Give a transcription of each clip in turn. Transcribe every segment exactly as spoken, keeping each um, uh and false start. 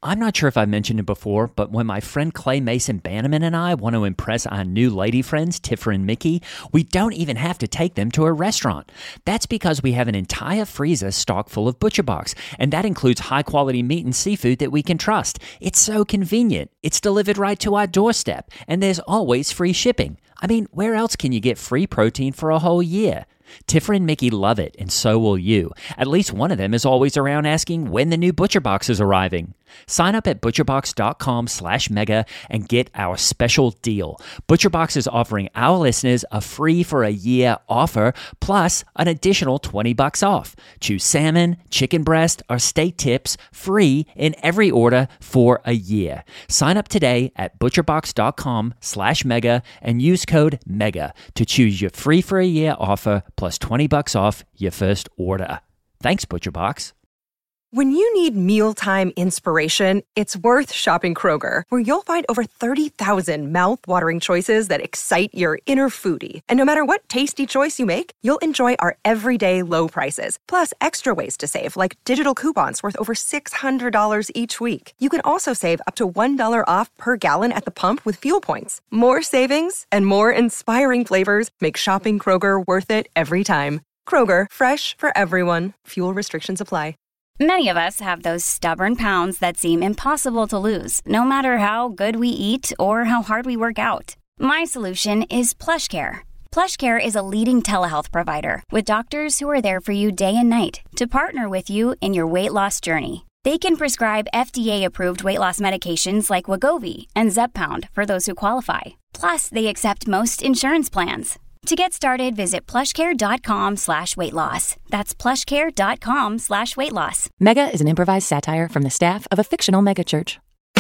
I'm not sure if I mentioned it before, but when my friend Clay Mason Bannerman and I want to impress our new lady friends, Tiffer and Mickey, we don't even have to take them to a restaurant. That's because we have an entire freezer stocked full of ButcherBox, and that includes high-quality meat and seafood that we can trust. It's so convenient. It's delivered right to our doorstep, and there's always free shipping. I mean, where else can you get free protein for a whole year? Tiffer and Mickey love it, and so will you. At least one of them is always around asking when the new ButcherBox is arriving. Sign up at butcherbox.com slash mega and get our special deal. ButcherBox is offering our listeners a free for a year offer plus an additional twenty bucks off. Choose salmon, chicken breast, or steak tips free in every order for a year. Sign up today at butcherbox.com slash mega and use code MEGA to choose your free for a year offer plus twenty bucks off your first order. Thanks, ButcherBox. When you need mealtime inspiration, it's worth shopping Kroger, where you'll find over thirty thousand mouth-watering choices that excite your inner foodie. And no matter what tasty choice you make, you'll enjoy our everyday low prices, plus extra ways to save, like digital coupons worth over six hundred dollars each week. You can also save up to one dollar off per gallon at the pump with fuel points. More savings and more inspiring flavors make shopping Kroger worth it every time. Kroger, fresh for everyone. Fuel restrictions apply. Many of us have those stubborn pounds that seem impossible to lose, no matter how good we eat or how hard we work out. My solution is PlushCare. PlushCare is a leading telehealth provider with doctors who are there for you day and night to partner with you in your weight loss journey. They can prescribe F D A-approved weight loss medications like Wegovy and Zepbound for those who qualify. Plus, they accept most insurance plans. To get started, visit plushcare.com slash weight loss. That's plushcare.com slash weight loss. Mega is an improvised satire from the staff of a fictional megachurch.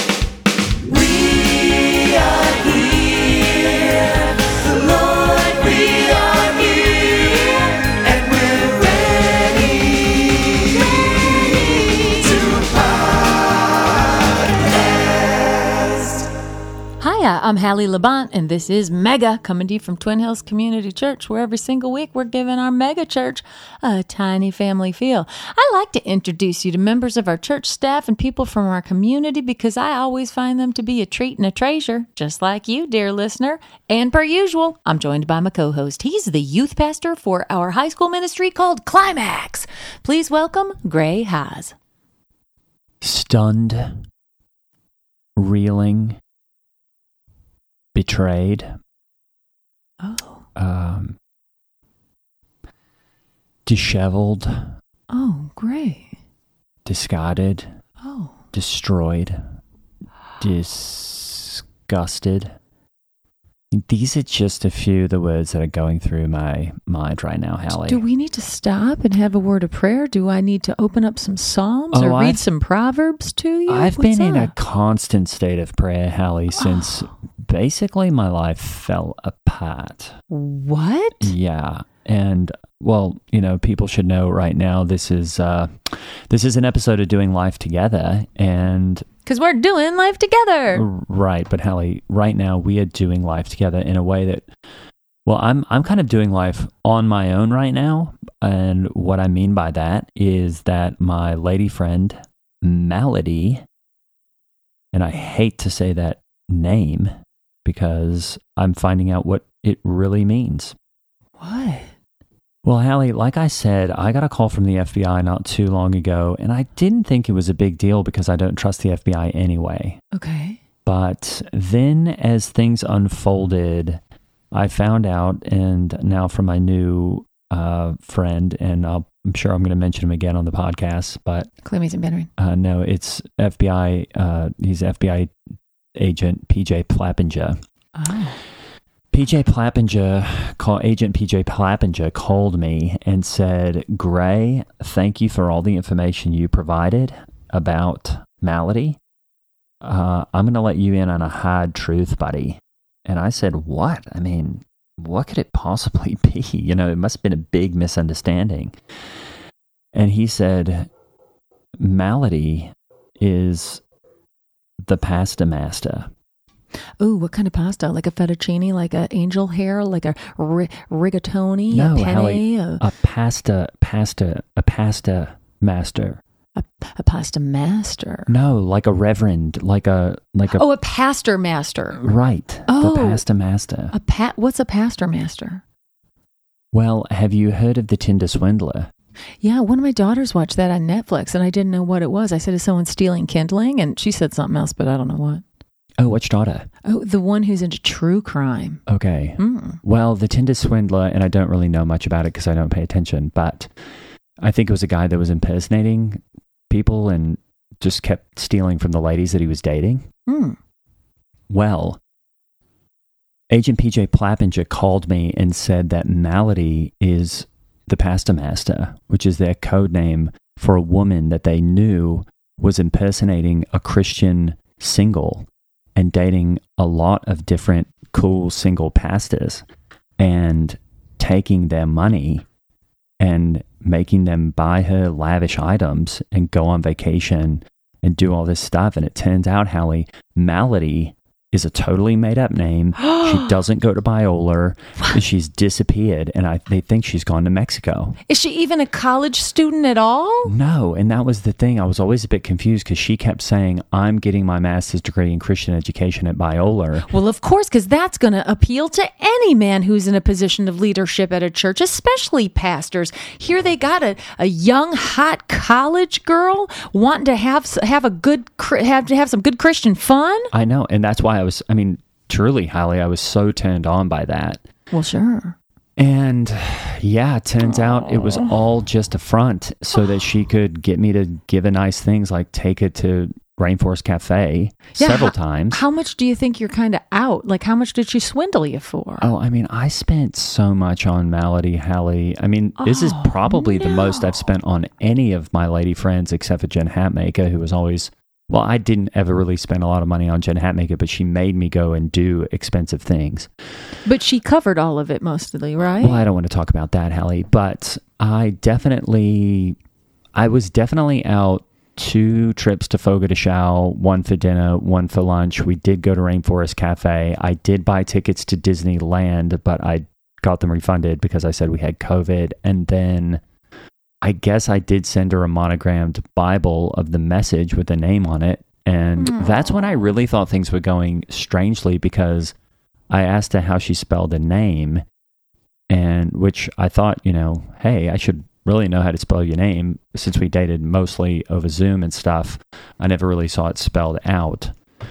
We are here, the Lord, we are here, and we're ready, ready to podcast. Hiya, I'm Hallie Labont, and this is Mega, coming to you from Twin Hills Community Church, where every single week we're giving our mega church a tiny family feel. I like to introduce you to members of our church staff and people from our community because I always find them to be a treat and a treasure, just like you, dear listener. And per usual, I'm joined by my co-host. He's the youth pastor for our high school ministry called Climax. Please welcome Gray Haas. Stunned, reeling, betrayed, Oh. um, disheveled, Oh, great. discarded, Oh. destroyed, disgusted. These are just a few of the words that are going through my mind right now, Hallie. Do we need to stop and have a word of prayer? Do I need to open up some Psalms Oh, or read I've- some Proverbs to you? I've What's been in a up? constant state of prayer, Hallie, since basically my life fell apart. What? Yeah. And well, you know, people should know right now this is uh, this is an episode of Doing Life Together, and Because we're doing life together. right. But Hallie, right now we are doing life together in a way that, well, I'm I'm kind of doing life on my own right now, and what I mean by that is that my lady friend Malady, and I hate to say that name because I'm finding out what it really means. What? Well, Hallie, like I said, I got a call from the F B I not too long ago, and I didn't think it was a big deal because I don't trust the F B I anyway. Okay. But then as things unfolded, I found out, and now from my new uh, friend, and I'll, I'm sure I'm going to mention him again on the podcast, but Clay Mason Bannerman. uh, no, it's F B I, uh, he's F B I agent P J Plappinger. Oh. P J Plappinger, call, Agent P J Plappinger called me and said, Gray, thank you for all the information you provided about Malady. Uh, I'm going to let you in on a hard truth, buddy. And I said, what? I mean, what could it possibly be? You know, it must have been a big misunderstanding. And he said, Malady is the pasta master. Ooh, what kind of pasta? Like a fettuccine, like a angel hair, like a ri- rigatoni, No, a penne? Hallie, a- a pasta, pasta, a pasta master. A, a pasta master. No, like a reverend, like a like a Oh, a pastor master. right. Oh. The pasta master. A pa- What's a pastor master? Well, have you heard of the Tinder swindler? Yeah, one of my daughters watched that on Netflix, and I didn't know what it was. I said, "Is someone stealing kindling?" And she said something else, but I don't know what. Oh, which daughter? Oh, the one who's into true crime. Okay. Mm. Well, the Tinder swindler, and I don't really know much about it because I don't pay attention, but I think it was a guy that was impersonating people and just kept stealing from the ladies that he was dating. Mm. Well, Agent P J Plappinger called me and said that Malady is the pasta master, which is their code name for a woman that they knew was impersonating a Christian single and dating a lot of different cool single pastors and taking their money and making them buy her lavish items and go on vacation and do all this stuff. And it turns out, Hallie, Malady is a totally made up name. She doesn't go to Biola. She's disappeared, and I they think she's gone to Mexico. Is she even a college student at all? No, and that was the thing. I was always a bit confused because she kept saying, I'm getting my master's degree in Christian education at Biola. Well, of course, because that's going to appeal to any man who's in a position of leadership at a church, especially pastors. Here they got a, a young, hot college girl wanting to have have a good have to have some good Christian fun. I know, and that's why I was, I mean, truly, Hallie, I was so turned on by that. Well, sure. And yeah, it turns out it was all just a front so that she could get me to give her nice things like take it to Rainforest Cafe Yeah, several how, times. How much do you think you're kind of out? Like, how much did she swindle you for? Oh, I mean, I spent so much on Malady, Hallie. I mean, this is Oh, probably the most no. I've spent on any of my lady friends except for Jen Hatmaker, who was always... Well, I didn't ever really spend a lot of money on Jen Hatmaker, but she made me go and do expensive things. But she covered all of it mostly, right? Well, I don't want to talk about that, Hallie, but I definitely, I was definitely out two trips to Fogo de Chão, one for dinner, one for lunch. We did go to Rainforest Cafe. I did buy tickets to Disneyland, but I got them refunded because I said we had COVID. And then I guess I did send her a monogrammed Bible of the message with the name on it. And Aww. that's when I really thought things were going strangely because I asked her how she spelled a name, and which I thought, you know, hey, I should really know how to spell your name since we dated mostly over Zoom and stuff. I never really saw it spelled out.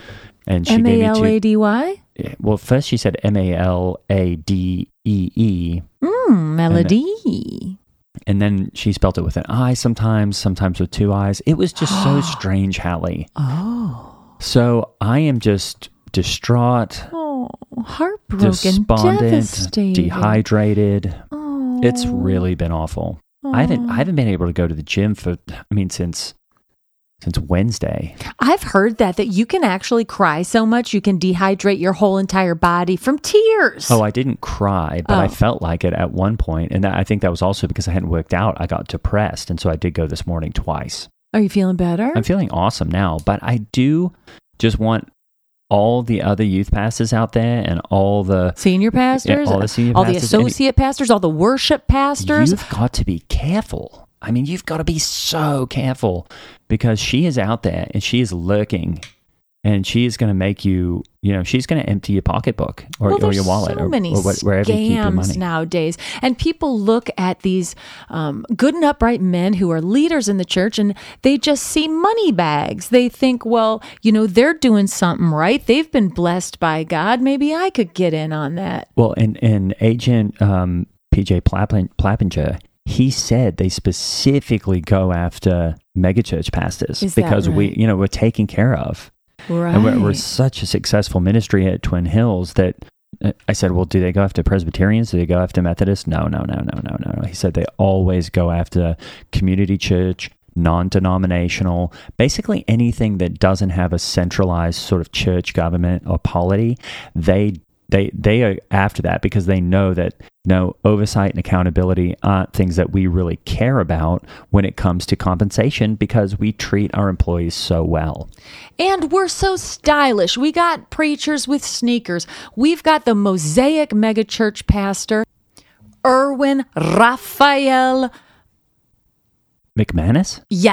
And she M gave A me L A D Y? two. Well, first she said M A L A D E E. Mmm, melody. And then she spelled it with an I sometimes, sometimes with two I's. It was just so strange, Hallie. Oh. So I am just distraught, Oh, heartbroken, despondent, devastated. dehydrated. Oh. It's really been awful. I haven't I haven't been able to go to the gym for I mean since since Wednesday. I've heard that, that you can actually cry so much you can dehydrate your whole entire body from tears. Oh, I didn't cry, but I Oh. felt like it at one point, and that, I think that was also because I hadn't worked out. I got depressed, and so I did go this morning twice. Are you feeling better? I'm feeling awesome now, but I do just want all the other youth pastors out there and all the Senior pastors? Yeah, all the senior all the pastors, and- associate pastors, all the worship pastors? You've got to be careful. I mean, you've got to be so careful because she is out there and she is lurking, and she is going to make you, you know, she's going to empty your pocketbook or, well, or there's your wallet so or, many or what, wherever you keep your scams money. nowadays, and people look at these um, good and upright men who are leaders in the church, and they just see money bags. They think, well, you know, they're doing something right. They've been blessed by God. Maybe I could get in on that. Well, and, and Agent um, P J Plappin- Plappinger, he said they specifically go after megachurch pastors Is that because we, right? you know, we're taken care of. Right. And we're, we're such a successful ministry at Twin Hills that uh, I said, well, do they go after Presbyterians? Do they go after Methodists? No, no, no, no, no, no. He said they always go after community church, non-denominational, basically anything that doesn't have a centralized sort of church government or polity. They They they are after that because they know that no oversight and accountability aren't things that we really care about when it comes to compensation because we treat our employees so well. And we're so stylish. We got preachers with sneakers. We've got the Mosaic megachurch pastor, Erwin Raphael. McManus? Yes.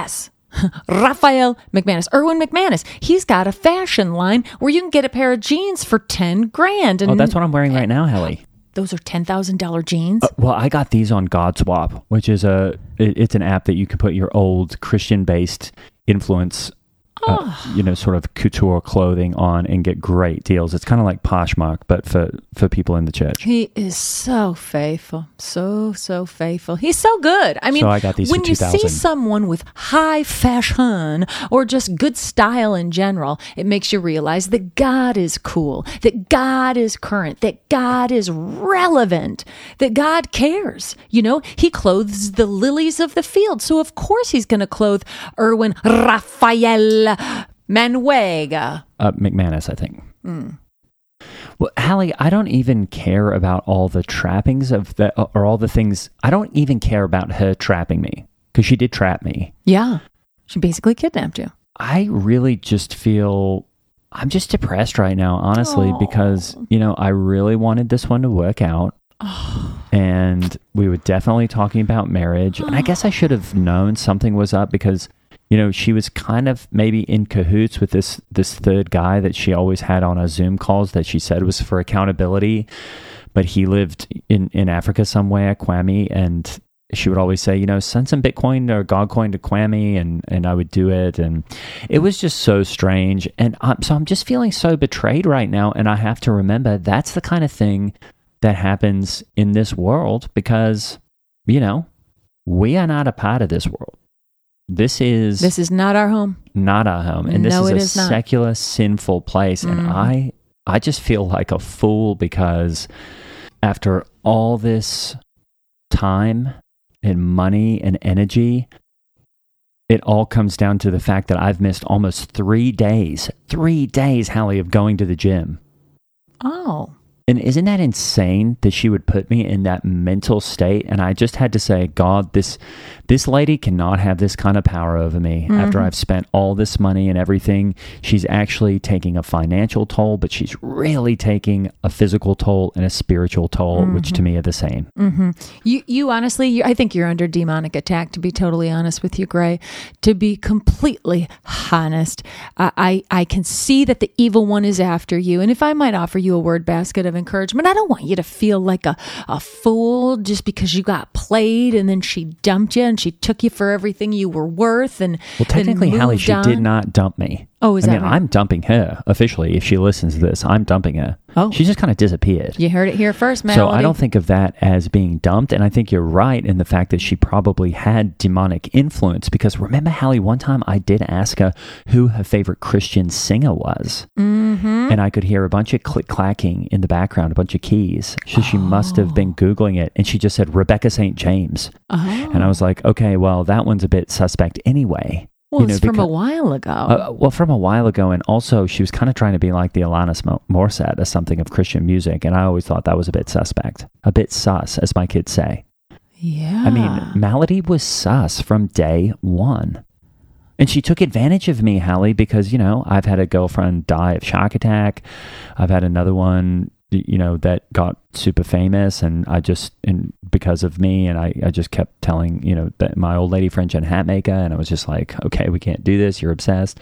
Raphael McManus, Erwin McManus. He's got a fashion line where you can get a pair of jeans for ten grand. And Oh, that's what I'm wearing right now, Hallie. those are ten thousand dollars jeans. Uh, well, I got these on GodSwap, which is a it, it's an app that you can put your old Christian-based influence, uh, you know, sort of couture clothing on and get great deals. It's kind of like Poshmark, but for, for people in the church. He is so faithful, so, so faithful. He's so good. I mean, So I got these when for you two thousand. see someone with high fashion or just good style in general, it makes you realize that God is cool, that God is current, that God is relevant, that God cares. You know, he clothes the lilies of the field. So of course he's going to clothe Erwin Raphael Manuega. Uh, McManus, I think. Mm. Well, Hallie, I don't even care about all the trappings of the, or all the things. I don't even care about her trapping me because she did trap me. Yeah. She basically kidnapped you. I really just feel I'm just depressed right now, honestly, Aw. because, you know, I really wanted this one to work out. And we were definitely talking about marriage. And I guess I should have known something was up because, you know, she was kind of maybe in cahoots with this this third guy that she always had on her Zoom calls that she said was for accountability. But he lived in, in Africa somewhere, Kwame, and she would always say, you know, send some Bitcoin or Godcoin to Kwame, and, and I would do it. And it was just so strange. And I'm, so I'm just feeling so betrayed right now. And I have to remember that's the kind of thing that happens in this world because, you know, we are not a part of this world. This is This is not our home. not our home. And this No, is it a is not. secular, sinful place. And Mhm. I I just feel like a fool because after all this time and money and energy, it all comes down to the fact that I've missed almost three days, three days, Hallie, of going to the gym. Oh. And isn't that insane that she would put me in that mental state? And I just had to say, God, this this lady cannot have this kind of power over me. Mm-hmm. After I've spent all this money and everything, she's actually taking a financial toll, but she's really taking a physical toll and a spiritual toll, Mm-hmm. which to me are the same. Mm-hmm. You, you honestly, you, I think you're under demonic attack, to be totally honest with you, Gray. To be completely honest, I, I, I can see that the evil one is after you. And if I might offer you a word basket of encouragement, I don't want you to feel like a, a fool just because you got played and then she dumped you and she took you for everything you were worth. And Well, technically, then Hallie, moved she did on. not dump me. Oh, is I that mean, right? I'm dumping her officially. If she listens to this, I'm dumping her. Oh. She just kind of disappeared. You heard it here first, Melody. So I don't think of that as being dumped. And I think you're right in the fact that she probably had demonic influence because remember, Hallie, one time I did ask her who her favorite Christian singer was. Mm-hmm. And I could hear a bunch of click clacking in the background, a bunch of keys. So she must have been Googling it. And she just said Rebecca Saint James. Oh. And I was like, okay, well, that one's a bit suspect anyway. Well, You know, it's from a because- while ago. Uh, well, from a while ago, and also she was kind of trying to be like the Alanis Mo- Morissette or something of Christian music, and I always thought that was a bit suspect, a bit sus, as my kids say. yeah. I mean, Melody was sus from day one. And she took advantage of me, Hallie, because, you know, I've had a girlfriend die of shock attack. I've had another one, you know, that got super famous, and I just, and because of me, and I, I just kept telling, you know, that my old lady friend Jen Hatmaker, and I was just like, okay, we can't do this, you're obsessed.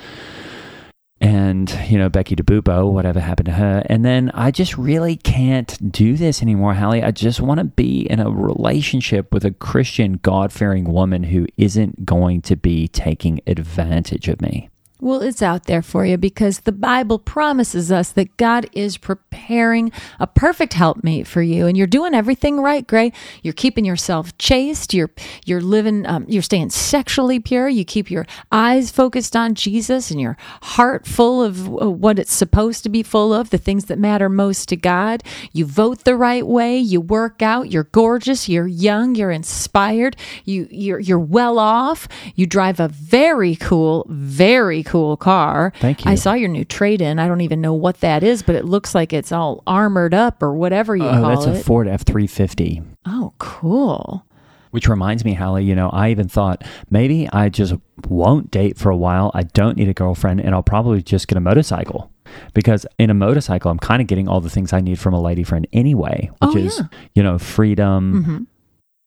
And, you know, Becky DeBupo, whatever happened to her. And then I just really can't do this anymore, Hallie. I just want to be in a relationship with a Christian, God-fearing woman who isn't going to be taking advantage of me. Well, it's out there for you because the Bible promises us that God is preparing a perfect helpmate for you, and you're doing everything right, Gray. You're keeping yourself chaste. You're you're living. Um, you're staying sexually pure. You keep your eyes focused on Jesus and your heart full of uh, what it's supposed to be full of, the things that matter most to God. You vote the right way. You work out. You're gorgeous. You're young. You're inspired. You you're you're well off. You drive a very cool, very cool car. Thank you. I saw your new trade-in. I don't even know what that is, but it looks like it's all armored up or whatever you Oh, call that's it. a Ford F three fifty. Oh, cool. Which reminds me, Hallie, you know, I even thought maybe I just won't date for a while. I don't need a girlfriend, and I'll probably just get a motorcycle. Because in a motorcycle, I'm kind of getting all the things I need from a lady friend anyway, which Oh, is, yeah. you know, freedom, Mm-hmm.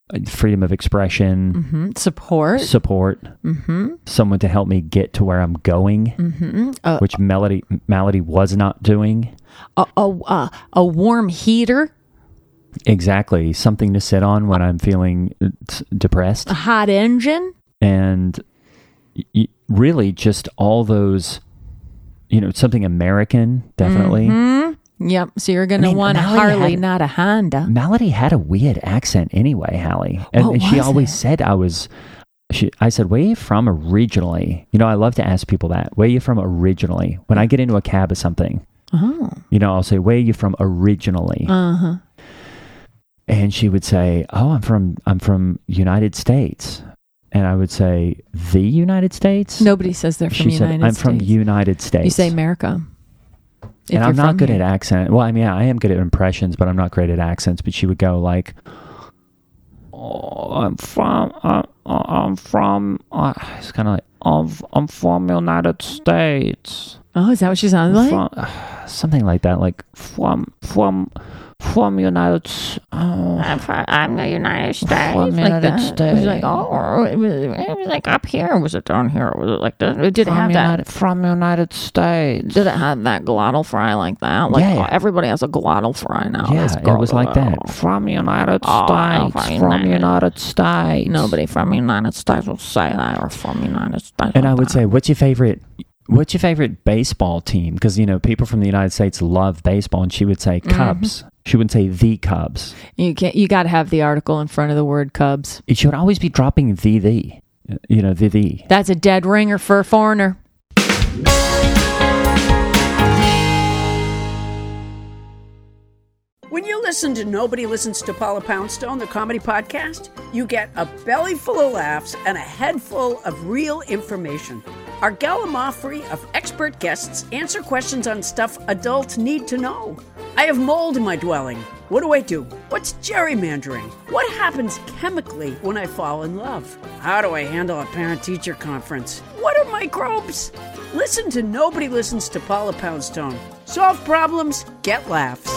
freedom of expression, Mm-hmm. Support. support, Mm-hmm. someone to help me get to where I'm going, Mm-hmm. Uh, which Melody Malady was not doing. a, a, a, a warm heater. Exactly. Something to sit on when I'm feeling uh, s- depressed. A hot engine. And y- really just all those, you know, something American, definitely. Mm-hmm. Yep. So you're going I to mean, want a Malady Harley, had- not a Honda. Malady had a weird accent anyway, Hallie. And, What and she was always it? said I was, she, I said, where are you from originally? You know, I love to ask people that. Where are you from originally? When I get into a cab or something, Oh. you know, I'll say, where are you from originally? Uh-huh. And she would say, oh, I'm from, I'm from United States. And I would say, the United States? Nobody says they're from She said, United I'm States. from United States. You say America. If And I'm you're not from good here. at accent. Well, I mean, yeah, I am good at impressions, but I'm not great at accents. But she would go like, oh, I'm from, uh, uh, I'm from, uh, it's kind of like, I'm, I'm from United States. Oh, is that what she sounded like? From, uh, something like that, like, from, from, from United S- oh, I'm, from, I'm the United States. From like United that. It was like, States. oh, it was, it was like up here. Was it down here? Was it like this? Did it from have United, that? from United States. Did it have that glottal fry like that? Like Yeah. oh, everybody has a glottal fry now. Yeah, This it girl- was like that. From United Oh, States. from From United- United States. Nobody from United States will say that or from United States. And like I would that. say, what's your favorite? What's your favorite baseball team? Because you know, people from the United States love baseball, and she would say Cubs. She wouldn't say the Cubs. You can't. You got to have the article in front of the word Cubs. She would always be dropping the the. You know, the the. That's a dead ringer for a foreigner. When you listen to Nobody Listens to Paula Poundstone, the comedy podcast, you get a belly full of laughs and a head full of real information. Our gallimaufry of expert guests answer questions on stuff adults need to know. I have mold in my dwelling. What do I do? What's gerrymandering? What happens chemically when I fall in love? How do I handle a parent-teacher conference? What are microbes? Listen to Nobody Listens to Paula Poundstone. Solve problems, get laughs.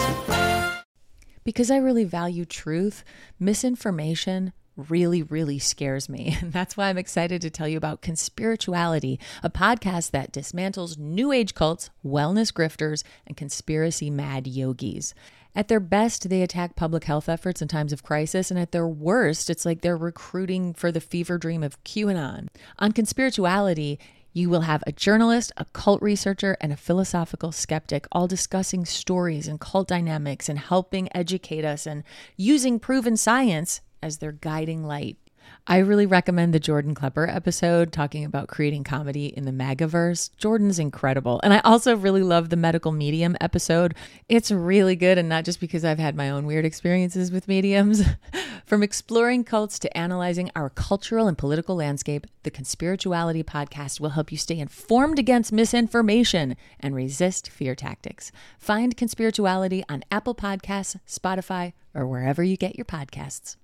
Because I really value truth, misinformation really, really scares me. And that's why I'm excited to tell you about Conspirituality, a podcast that dismantles new age cults, wellness grifters, and conspiracy mad yogis. At their best, they attack public health efforts in times of crisis, and at their worst, it's like they're recruiting for the fever dream of QAnon. On Conspirituality, you will have a journalist, a cult researcher, and a philosophical skeptic all discussing stories and cult dynamics and helping educate us and using proven science as their guiding light. I really recommend the Jordan Klepper episode talking about creating comedy in the MAGAverse. Jordan's incredible. And I also really love the medical medium episode. It's really good, and not just because I've had my own weird experiences with mediums. From exploring cults to analyzing our cultural and political landscape, the Conspirituality podcast will help you stay informed against misinformation and resist fear tactics. Find Conspirituality on Apple Podcasts, Spotify, or wherever you get your podcasts.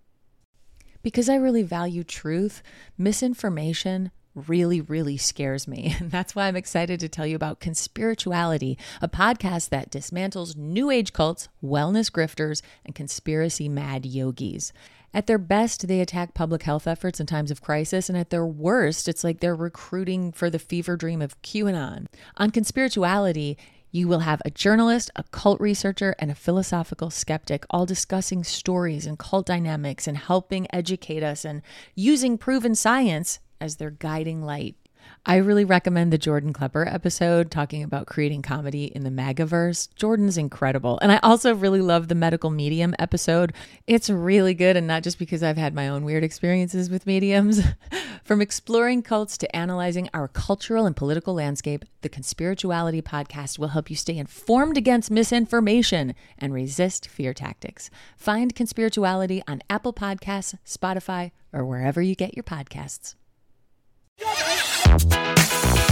Because I really value truth, misinformation really, really scares me. And that's why I'm excited to tell you about Conspirituality, a podcast that dismantles new age cults, wellness grifters, and conspiracy mad yogis. At their best, they attack public health efforts in times of crisis, and at their worst, it's like they're recruiting for the fever dream of QAnon. On Conspirituality, you will have a journalist, a cult researcher, and a philosophical skeptic all discussing stories and cult dynamics and helping educate us and using proven science as their guiding light. I really recommend the Jordan Klepper episode talking about creating comedy in the MAGAverse. Jordan's incredible. And I also really love the medical medium episode. It's really good, and not just because I've had my own weird experiences with mediums. From exploring cults to analyzing our cultural and political landscape, the Conspirituality podcast will help you stay informed against misinformation and resist fear tactics. Find Conspirituality on Apple Podcasts, Spotify, or wherever you get your podcasts.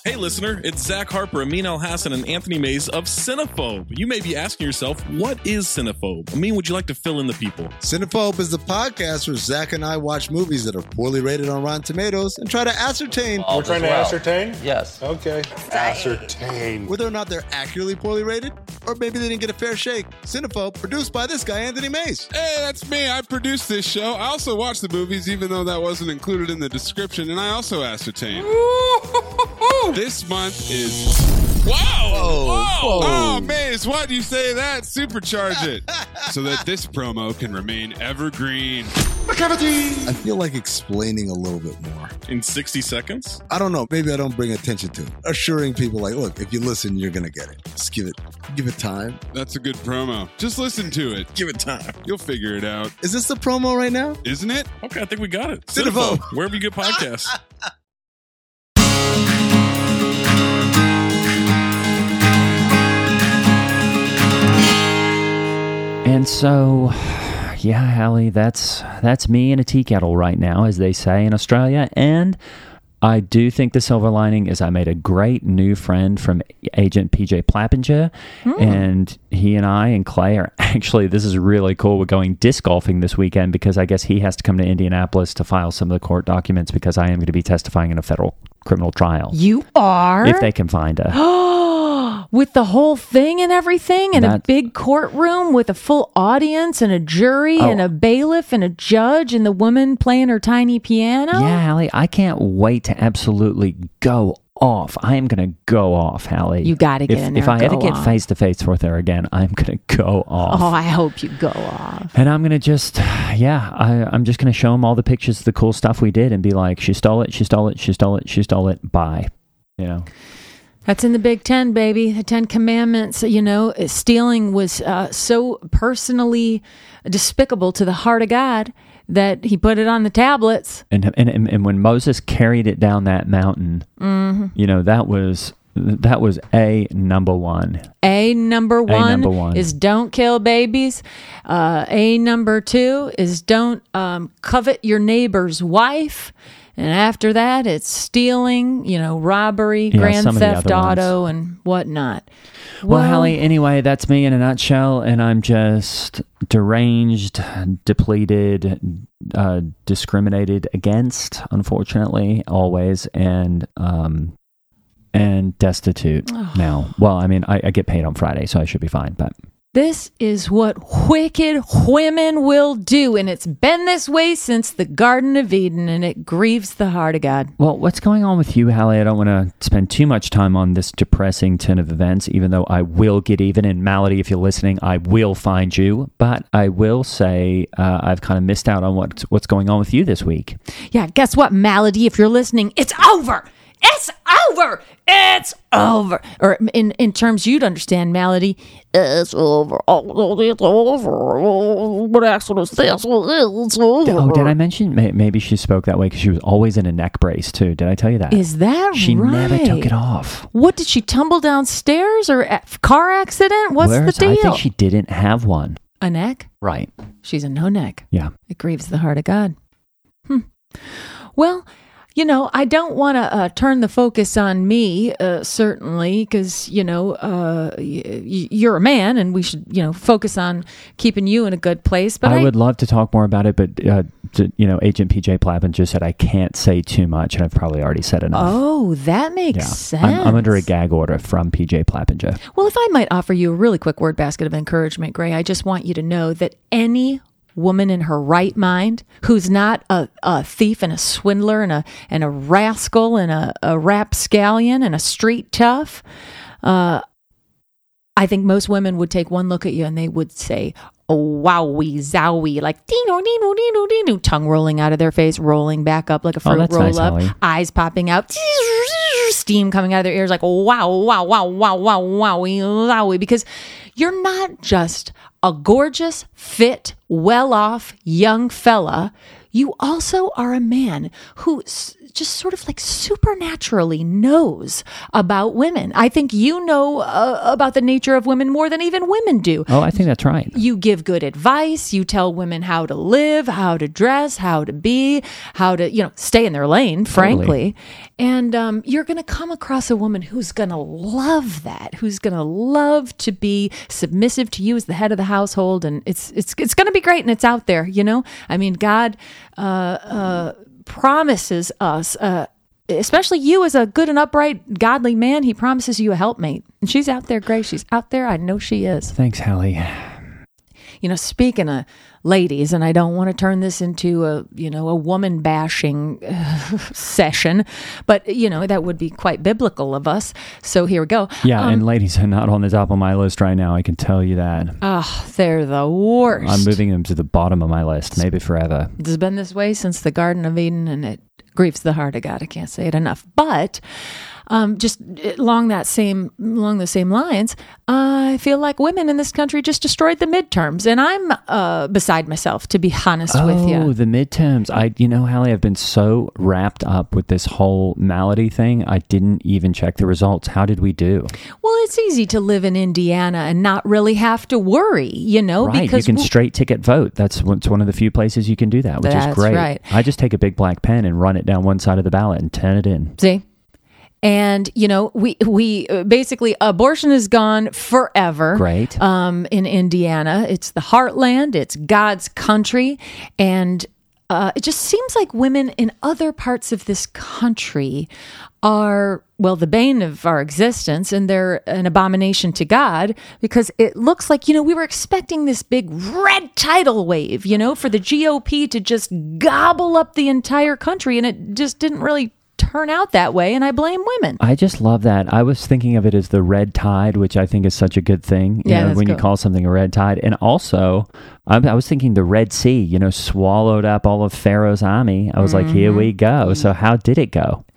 Hey, listener, it's Zach Harper, Amin Al Hassan, and Anthony Mays of Cinephobe. You may be asking yourself, what is Cinephobe? Amin, would you like to fill in the people? Cinephobe is the podcast where Zach and I watch movies that are poorly rated on Rotten Tomatoes and try to ascertain. We're trying to well. ascertain? Yes. Okay. Ascertain. Whether or not they're accurately poorly rated, or maybe they didn't get a fair shake. Cinephobe, produced by this guy, Anthony Mays. Hey, that's me. I produced this show. I also watch the movies, even though that wasn't included in the description, and I also ascertain. This month is... Wow! Whoa. Whoa. Whoa. Oh, Maze, why'd you say that? Supercharge it. So that this promo can remain evergreen. I feel like explaining a little bit more. In sixty seconds? I don't know. Maybe I don't bring attention to it. Assuring people like, look, if you listen, you're going to get it. Just give it, give it time. That's a good promo. Just listen to it. Give it time. You'll figure it out. Is this the promo right now? Isn't it? Okay, I think we got it. Cinephobe. Wherever you get podcasts. And so, yeah, Hallie, that's that's me in a tea kettle right now, as they say in Australia. And I do think the silver lining is I made a great new friend from Agent P J Plappinger. Mm. And he and I and Clay are actually, this is really cool. We're going disc golfing this weekend because I guess he has to come to Indianapolis to file some of the court documents because I am going to be testifying in a federal criminal trial. You are? If they can find us. With the whole thing and everything, and That- a big courtroom with a full audience and a jury Oh. and a bailiff and a judge and the woman playing her tiny piano. Yeah, Hallie, I can't wait to absolutely go off. I am going to go off, Hallie. You got to get if, in there. If I and ever go get off. face to face with her again, I'm going to go off. Oh, I hope you go off. And I'm going to just, yeah, I, I'm just going to show them all the pictures of the cool stuff we did and be like, she stole it, she stole it, she stole it, she stole it, bye. You know? That's in the Big Ten, baby. The Ten Commandments, you know, stealing was uh, so personally despicable to the heart of God that he put it on the tablets. And and and, and when Moses carried it down that mountain, mm-hmm. you know, that was that was a number one. A number one, number one. is don't kill babies. Uh, a number two is don't um, covet your neighbor's wife. And after that, it's stealing, you know, robbery, Yeah, grand some of the theft other auto, and whatnot. Well, Hallie, anyway, that's me in a nutshell, and I'm just deranged, depleted, uh, discriminated against, unfortunately, always, and um, and destitute Oh. now. Well, I mean, I, I get paid on Friday, so I should be fine, but... This is what wicked women will do, and it's been this way since the Garden of Eden, and it grieves the heart of God. Well, what's going on with you, Hallie? I don't want to spend too much time on this depressing turn of events, even though I will get even. And Malady, if you're listening, I will find you. But I will say uh, I've kind of missed out on what's, what's going on with you this week. Yeah, guess what, Malady? If you're listening, it's over. It's over. It's over. Or in, in terms you'd understand, Malady, it's over. Oh, it's over. What accident is this? It's over. Oh, did I mention? may- Maybe she spoke that way because she was always in a neck brace, too. Did I tell you that? Is that She right? never took it off. What, did she tumble downstairs or a car accident? What's Whereas the deal? I think she didn't have one. A neck? Right. She's a no neck. Yeah. It grieves the heart of God. Hmm. Well, you know, I don't want to uh, turn the focus on me, uh, certainly, because, you know, uh, y- y- you're a man and we should, you know, focus on keeping you in a good place. But I, I, would love to talk more about it, but, uh, to, you know, Agent P J Plappen just said I can't say too much, and I've probably already said enough. Oh, that makes Yeah. sense. I'm, I'm under a gag order from P J Plappinger. Well, if I might offer you a really quick word basket of encouragement, Gray, I just want you to know that any woman in her right mind who's not a, a thief and a swindler and a and a rascal and a, a rapscallion and a street tough, uh, I think most women would take one look at you and they would say, oh, wowie, zowie, like dino, dino, dino, dino, tongue rolling out of their face, rolling back up like a Oh, fruit that's roll nice, up, Holly. eyes popping out, steam coming out of their ears like wow, wow, wow, wow, wow, wowie, zowie, because you're not just a gorgeous, fit, well-off young fella. You also are a man who s- just sort of like supernaturally knows about women. I think you know uh, about the nature of women more than even women do. Oh, I think that's right. You give good advice. You tell women how to live, how to dress, how to be, how to, you know, stay in their lane, frankly. Totally. And um, you're going to come across a woman who's going to love that, who's going to love to be submissive to you as the head of the household. And it's it's it's going to be great, and it's out there, you know? I mean, God uh, uh, promises us, uh, especially you as a good and upright, godly man, he promises you a helpmate. And she's out there, Grace. She's out there. I know she is. Thanks, Hallie. You know, speaking of ladies, and I don't want to turn this into a, you know, a woman bashing uh, session, but, you know, that would be quite biblical of us. So here we go. Yeah, um, and ladies are not on the top of my list right now. I can tell you that. Oh, they're the worst. I'm moving them to the bottom of my list, maybe forever. It's been this way since the Garden of Eden, and it grieves the heart of God. I can't say it enough. But um, just along that same along the same lines, I feel like women in this country just destroyed the midterms, and I'm uh, beside myself, to be honest oh, with you. Oh, the midterms! I, you know, Hallie, I've been so wrapped up with this whole malady thing. I didn't even check the results. How did we do? Well, it's easy to live in Indiana and not really have to worry, you know, right? because You can we'll, straight ticket vote. That's it's one of the few places you can do that, which That's is great. right. I just take a big black pen and run it down one side of the ballot and turn it in. See. And, you know, we, we uh, basically, abortion is gone forever. Great. Um, in Indiana. It's the heartland. It's God's country. And uh, it just seems like women in other parts of this country are, well, the bane of our existence, and they're an abomination to God, because it looks like, you know, we were expecting this big red tidal wave, you know, for the G O P to just gobble up the entire country. And it just didn't really turn out that way, and I blame women. I just love that. I was thinking of it as the red tide, which I think is such a good thing. You yeah, know, that's when cool. you call something a red tide. And also, I, I was thinking the Red Sea, you know, swallowed up all of Pharaoh's army. I was mm-hmm. like, here we go. So how did it go?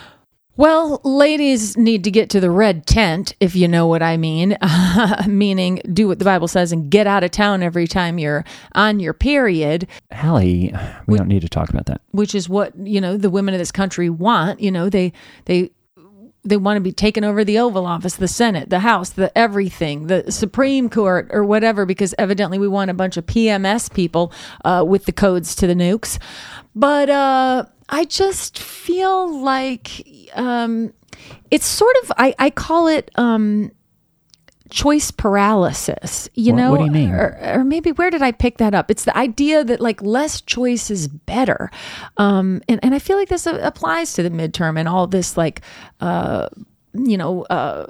Well, ladies need to get to the red tent, if you know what I mean, uh, meaning do what the Bible says and get out of town every time you're on your period. Hallie, we which, don't need to talk about that. Which is what, you know, the women of this country want. You know, they they they want to be taking over the Oval Office, the Senate, the House, the everything, the Supreme Court or whatever, because evidently we want a bunch of P M S people uh, with the codes to the nukes. But uh, I just feel like um, it's sort of, I, I call it um, choice paralysis, you what, know? What do you mean? Or, or maybe, where did I pick that up? It's the idea that like less choice is better. Um, and, and I feel like this applies to the midterm and all this like, uh, you know, uh,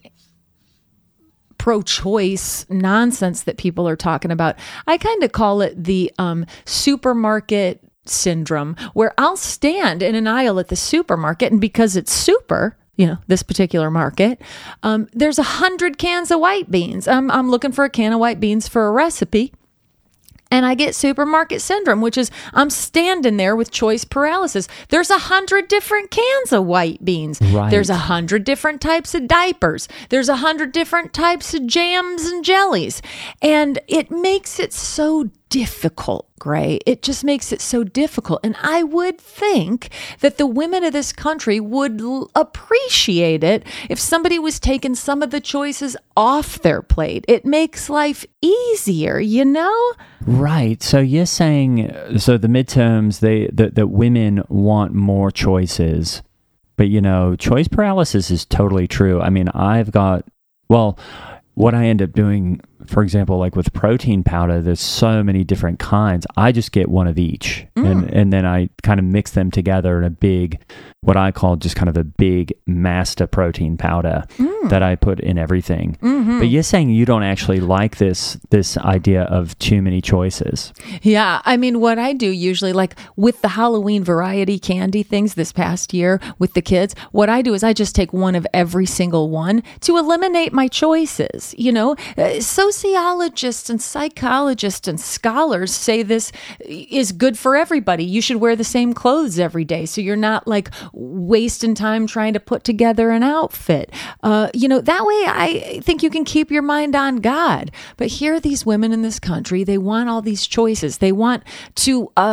pro-choice nonsense that people are talking about. I kind of call it the um, supermarket syndrome, where I'll stand in an aisle at the supermarket, and because it's super, you know, this particular market, um, there's a hundred cans of white beans. I'm, I'm looking for a can of white beans for a recipe. And I get supermarket syndrome, which is I'm standing there with choice paralysis. There's a hundred different cans of white beans. Right. There's a hundred different types of diapers. There's a hundred different types of jams and jellies. And it makes it so difficult, Gray. It just makes it so difficult. And I would think that the women of this country would l- appreciate it if somebody was taking some of the choices off their plate. It makes life easier, you know? Right. So you're saying, so the midterms, they that that women want more choices, but you know, choice paralysis is totally true. I mean, I've got, well, what I end up doing, for example, like with protein powder, there's so many different kinds. I just get one of each, mm. and and then I kind of mix them together in a big, what I call just kind of a big master protein powder mm. that I put in everything. Mm-hmm. But you're saying you don't actually like this this idea of too many choices. Yeah, I mean, what I do usually, like with the Halloween variety candy things this past year with the kids, what I do is I just take one of every single one to eliminate my choices. You know, uh, sociologists and psychologists and scholars say this is good for everybody. You should wear the same clothes every day, so you're not like wasting time trying to put together an outfit. Uh, you know, that way I think you can keep your mind on God. But here are these women in this country, they want all these choices. They want to uh,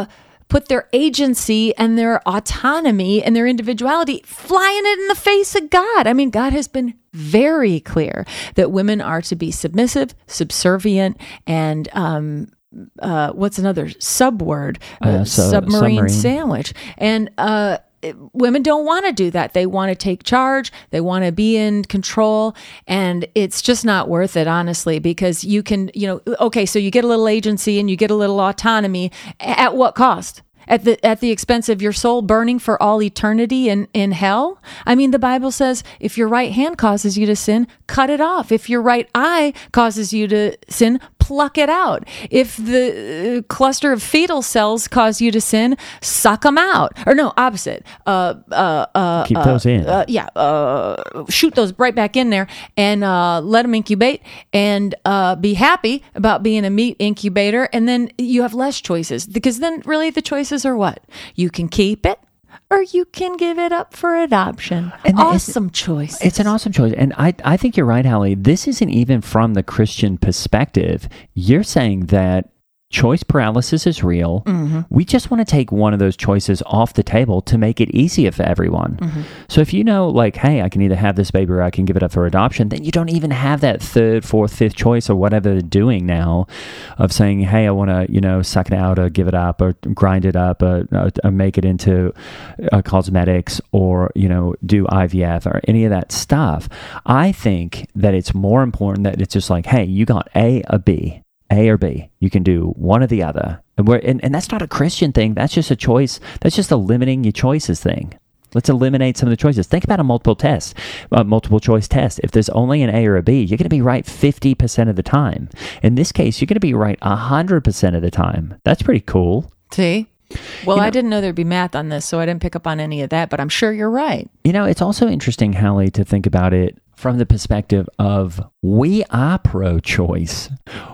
put their agency and their autonomy and their individuality, flying it in the face of God. I mean, God has been very clear that women are to be submissive, subservient, and um, uh, what's another subword? Uh, Uh, so- submarine, submarine. sandwich. And uh, women don't want to do that. They want to take charge. They want to be in control. And it's just not worth it, honestly, because you can, you know, okay, so you get a little agency and you get a little autonomy. At what cost? At the at the expense of your soul burning for all eternity in, in hell? I mean, the Bible says if your right hand causes you to sin, cut it off. If your right eye causes you to sin, pluck it out. If the uh, cluster of fetal cells cause you to sin, suck them out. Or no, opposite. Uh, uh, uh, Keep uh, those in. Uh, yeah, uh, shoot those right back in there and uh, let them incubate and uh, be happy about being a meat incubator. And then you have less choices, because then really the choices are what? You can keep it, or you can give it up for adoption. And it's- awesome choice. It's an awesome choice. And I, I think you're right, Hallie. This isn't even from the Christian perspective. You're saying that choice paralysis is real. Mm-hmm. We just want to take one of those choices off the table to make it easier for everyone. Mm-hmm. So if you know, like, hey, I can either have this baby or I can give it up for adoption, then you don't even have that third, fourth, fifth choice or whatever they're doing now of saying, hey, I want to, you know, suck it out or give it up or grind it up or, or, or make it into uh, cosmetics or, you know, do I V F or any of that stuff. I think that it's more important that it's just like, hey, you got A or B. A or B. You can do one or the other. And, we're, and, and that's not a Christian thing. That's just a choice. That's just a limiting your choices thing. Let's eliminate some of the choices. Think about a multiple test, a multiple choice test. If there's only an A or a B, you're going to be right fifty percent of the time. In this case, you're going to be right one hundred percent of the time. That's pretty cool. See? Well, You know- I didn't know there'd be math on this, so I didn't pick up on any of that, but I'm sure you're right. You know, it's also interesting, Hallie, to think about it from the perspective of we are pro-choice.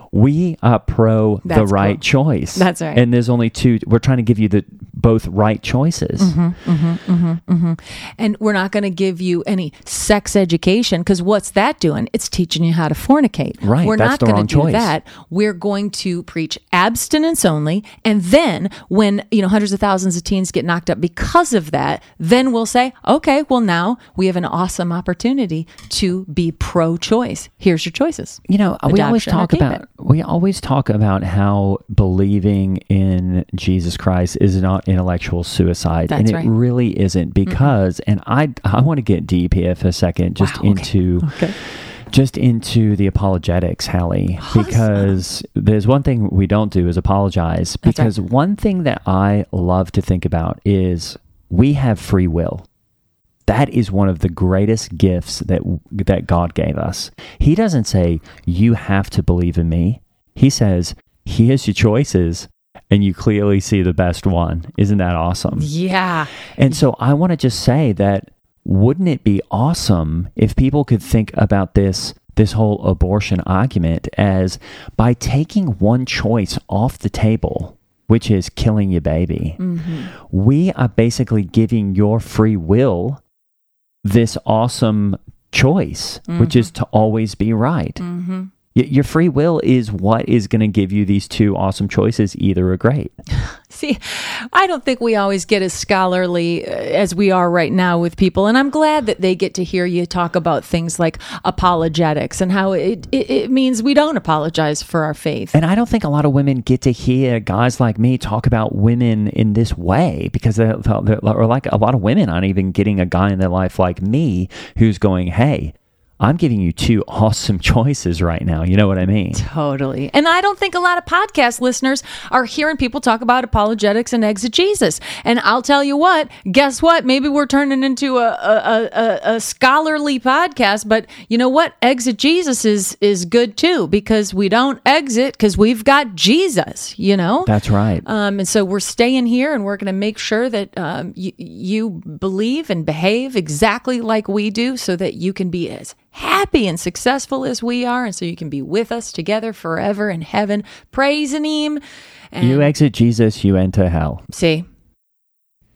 We are pro the That's right cool. choice. That's right. And there's only two. We're trying to give you the both right choices. Mm-hmm, mm-hmm, mm-hmm, mm-hmm. And we're not going to give you any sex education, because what's that doing? It's teaching you how to fornicate. Right, We're that's not the going wrong to do choice. that. We're going to preach abstinence only. And then when, you know, hundreds of thousands of teens get knocked up because of that, then we'll say, okay, well, now we have an awesome opportunity to be pro-choice. Here's your choices. You know, we always Adoption or talk keep about it. we always talk about how believing in Jesus Christ is not intellectual suicide, That's and it right. really isn't, because, and I I want to get deep here for a second, just Wow, okay. into. Okay. Just into the apologetics, Hallie, because there's one thing we don't do is apologize. That's right. Because one thing that I love to think about is we have free will. That is one of the greatest gifts that that God gave us. He doesn't say, you have to believe in me. He says, here's your choices, and you clearly see the best one. Isn't that awesome? Yeah. And so I want to just say that, wouldn't it be awesome if people could think about this this whole abortion argument as by taking one choice off the table, which is killing your baby, Mm-hmm. we are basically giving your free will this awesome choice, which is to always be right. Mm-hmm. Y- Your free will is what is going to give you these two awesome choices, either or great. See, I don't think we always get as scholarly uh, as we are right now with people. And I'm glad that they get to hear you talk about things like apologetics and how it, it, it means we don't apologize for our faith. And I don't think a lot of women get to hear guys like me talk about women in this way, because they're, they're, or like a lot of women aren't even getting a guy in their life like me who's going, hey, I'm giving you two awesome choices right now. You know what I mean? Totally. And I don't think a lot of podcast listeners are hearing people talk about apologetics and exegesis. And I'll tell you what, guess what? Maybe we're turning into a, a, a, a scholarly podcast, but you know what? Exegesis is, is good too, because we don't exit because we've got Jesus, you know? That's right. Um, and so we're staying here, and we're going to make sure that um, y- you believe and behave exactly like we do, so that you can be as happy and successful as we are, and so you can be with us together forever in heaven, praising Him. And You exit Jesus, you enter hell. see.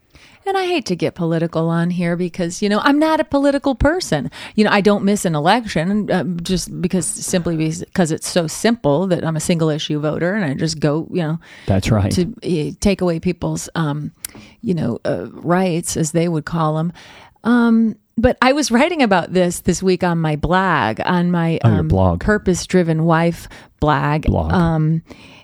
And I hate to get political on here because, you know, I'm not a political person. You know, I don't miss an election uh, just because simply because it's so simple that I'm a single issue voter and I just go, you know. That's right. To uh, take away people's, um, you know, uh, rights, as they would call them. Um, but I was writing about this this week on my blog, on my oh, your um, blog. Purpose Driven Wife blog. blog. Um,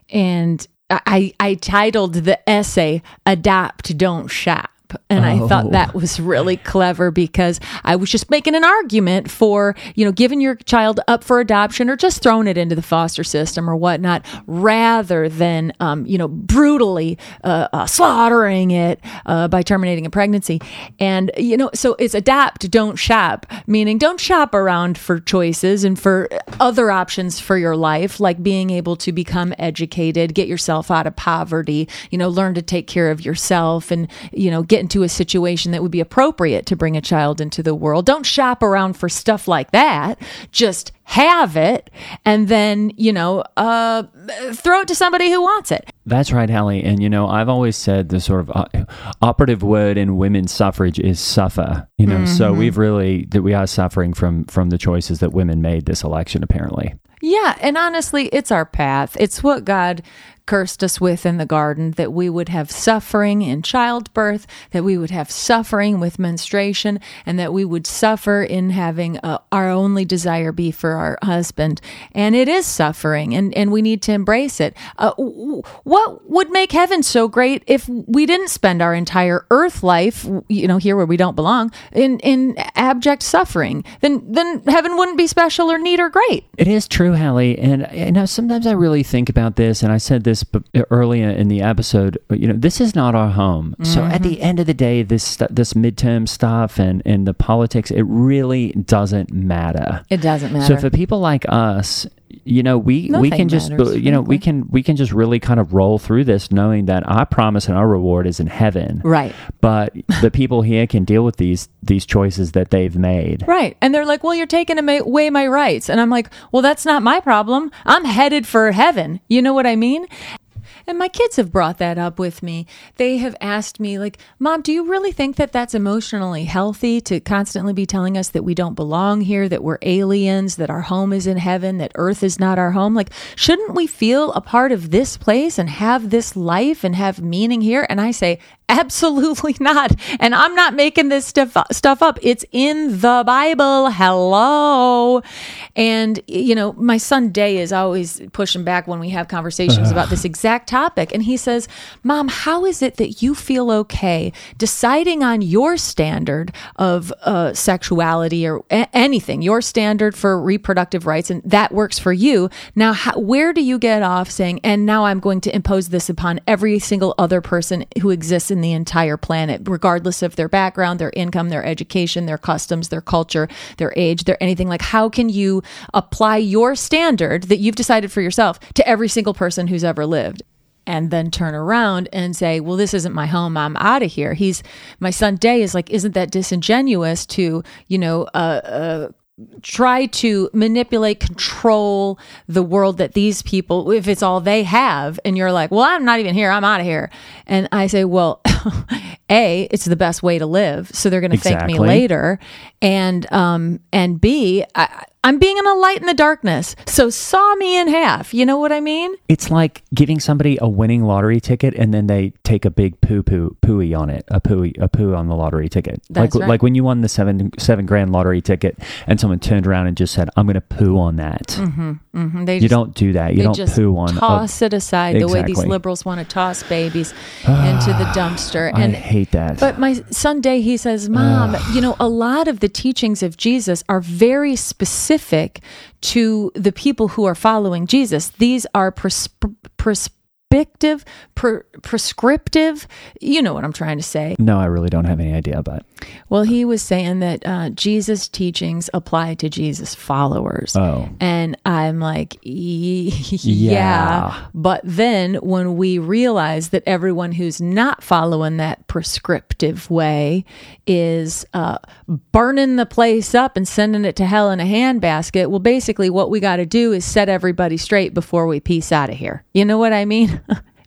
and I, I titled the essay, Adopt, Don't Shop. And I Oh. thought that was really clever because I was just making an argument for, you know, giving your child up for adoption or just throwing it into the foster system or whatnot, rather than, um, you know, brutally uh, uh, slaughtering it uh, by terminating a pregnancy. And, you know, so it's adopt, don't shop, meaning don't shop around for choices and for other options for your life, like being able to become educated, get yourself out of poverty, you know, learn to take care of yourself and, you know, get into a situation that would be appropriate to bring a child into the world. Don't shop around for stuff like that. Just have it and then, you know, uh, throw it to somebody who wants it. That's right, Hallie. And, you know, I've always said the sort of uh, operative word in women's suffrage is suffer, you know, mm-hmm. so we've really, that we are suffering from, from the choices that women made this election, apparently. Yeah. And honestly, it's our path. It's what God cursed us with in the garden, that we would have suffering in childbirth, that we would have suffering with menstruation, and that we would suffer in having uh, our only desire be for our husband. And it is suffering, and, and we need to embrace it. Uh, what would make heaven so great if we didn't spend our entire earth life, you know, here where we don't belong, in, in abject suffering? Then, then heaven wouldn't be special or neat or great. It is true, Hallie. And, you know, sometimes I really think about this, and I said this earlier in the episode, you know, this is not our home. Mm-hmm. So at the end of the day, this this midterm stuff and, and the politics, it really doesn't matter. It doesn't matter. So for people like us, you know, we, Nothing we can just, matters, you know, frankly. we can we can just really kind of roll through this knowing that our promise and our reward is in heaven. Right. But the people here can deal with these these choices that they've made. Right. And they're like, well, you're taking away my rights. And I'm like, well, that's not my problem. I'm headed for heaven. You know what I mean? And my kids have brought that up with me. They have asked me, like, Mom, do you really think that that's emotionally healthy to constantly be telling us that we don't belong here, that we're aliens, that our home is in heaven, that earth is not our home? Like, shouldn't we feel a part of this place and have this life and have meaning here? And I say, absolutely not. And I'm not making this stuff, stuff up. It's in the Bible. Hello. And, you know, my son Day is always pushing back when we have conversations Ugh. about this exact topic. And he says, Mom, how is it that you feel okay deciding on your standard of uh, sexuality or a- anything, your standard for reproductive rights, and that works for you? Now, how, where do you get off saying, and now I'm going to impose this upon every single other person who exists in the entire planet, regardless of their background, their income, their education, their customs, their culture, their age, their anything? Like, how can you apply your standard that you've decided for yourself to every single person who's ever lived? And then turn around and say, well, this isn't my home. I'm out of here. He's, my son Day is like, isn't that disingenuous to, you know, uh, uh, try to manipulate, control the world that these people, if it's all they have, and you're like, well, I'm not even here, I'm out of here. And I say, well, A, it's the best way to live, so they're going to Exactly. thank me later. And um, and B, I, I'm being in a light in the darkness, so saw me in half. You know what I mean? It's like giving somebody a winning lottery ticket and then they take a big poo poo pooey on it, a pooey, a poo on the lottery ticket. That's like right. like when you won the seven seven grand lottery ticket and someone turned around and just said, "I'm going to poo on that." Mm-hmm, mm-hmm. They you just, don't do that. You they don't just poo on. Toss a, it aside the way these Exactly. liberals want to toss babies into the dumpster. I And hate that. But my son Day, he says, Mom, you know, a lot of the teachings of Jesus are very specific to the people who are following Jesus. These are pres- prescriptive, pre- prescriptive. You know what I'm trying to say. No, I really don't have any idea, but Well, he was saying that uh, Jesus' teachings apply to Jesus' followers. Oh. And I'm like, yeah. Yeah. But then when we realize that everyone who's not following that prescriptive way is uh, burning the place up and sending it to hell in a handbasket, well, basically what we got to do is set everybody straight before we peace out of here. You know what I mean?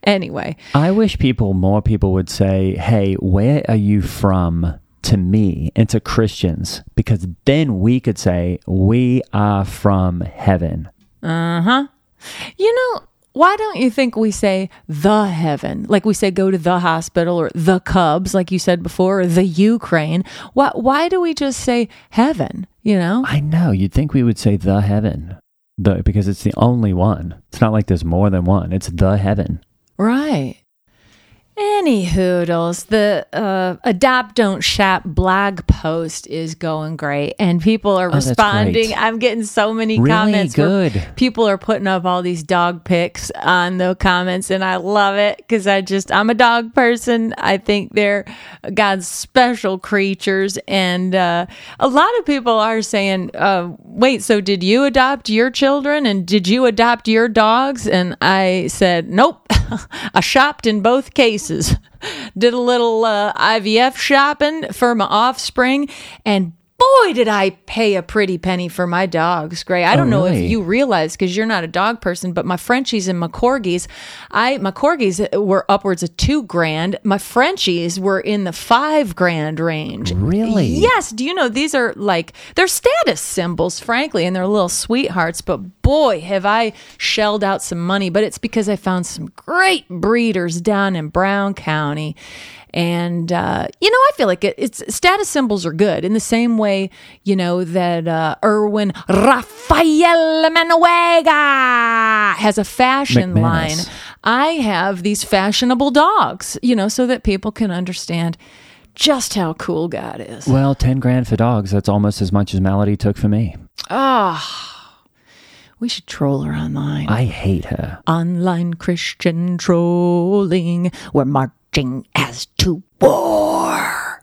Anyway. I wish people, more people would say, hey, where are you from to me and to Christians? Because then we could say, we are from heaven. Uh-huh. You know, why don't you think we say the heaven? Like we say go to the hospital or the Cubs, like you said before, or the Ukraine. Why, why do we just say heaven, you know? I know. You'd think we would say the heaven, the, because it's the only one. It's not like there's more than one. It's the heaven. Right. Any hoodles, the uh, Adopt Don't Shop blog post is going great, and people are Oh, that's responding. great. I'm getting so many Really comments. where good. People are putting up all these dog pics on the comments, and I love it because I just I'm a dog person. I think they're God's special creatures, and uh, a lot of people are saying, uh, "Wait, so did you adopt your children, and did you adopt your dogs?" And I said, "Nope, I shopped in both cases." Did a little uh, I V F shopping for my offspring, and boy, did I pay a pretty penny for my dogs, Gray. I don't Oh, know really? if you realize, because you're not a dog person, but my Frenchies and my Corgis, I my Corgis were upwards of two grand. My Frenchies were in the five grand range. Really? Yes. Do you know these are like, they're status symbols, frankly, and they're little sweethearts, but boy, have I shelled out some money. But it's because I found some great breeders down in Brown County. And, uh, you know, I feel like it, it's status symbols are good in the same way, you know, that uh, Erwin Rafael Manuega has a fashion McManus. line. I have these fashionable dogs, you know, so that people can understand just how cool God is. Well, ten grand for dogs. That's almost as much as Melody took for me. Ah, we should troll her online. I hate her. Online Christian trolling. We're marching as to war.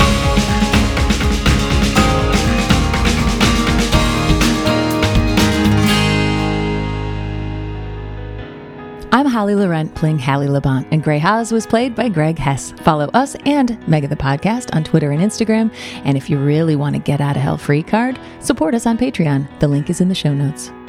I'm Holly Laurent playing Hallie Labont, and Grey Haas was played by Greg Hess. Follow us and Mega the Podcast on Twitter and Instagram. And if you really want to get out of hell free card, support us on Patreon. The link is in the show notes.